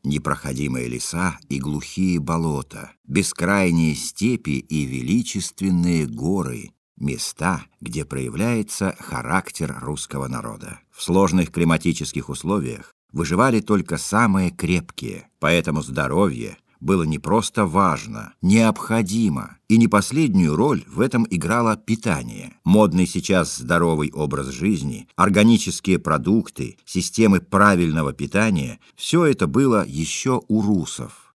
Непроходимые леса и глухие болота, бескрайние степи и величественные горы — места, где проявляется характер русского народа. В сложных климатических условиях выживали только самые крепкие, поэтому здоровье было не просто важно, необходимо, и не последнюю роль в этом играло питание. Модный сейчас здоровый образ жизни, органические продукты, системы правильного питания — все это было еще у русов.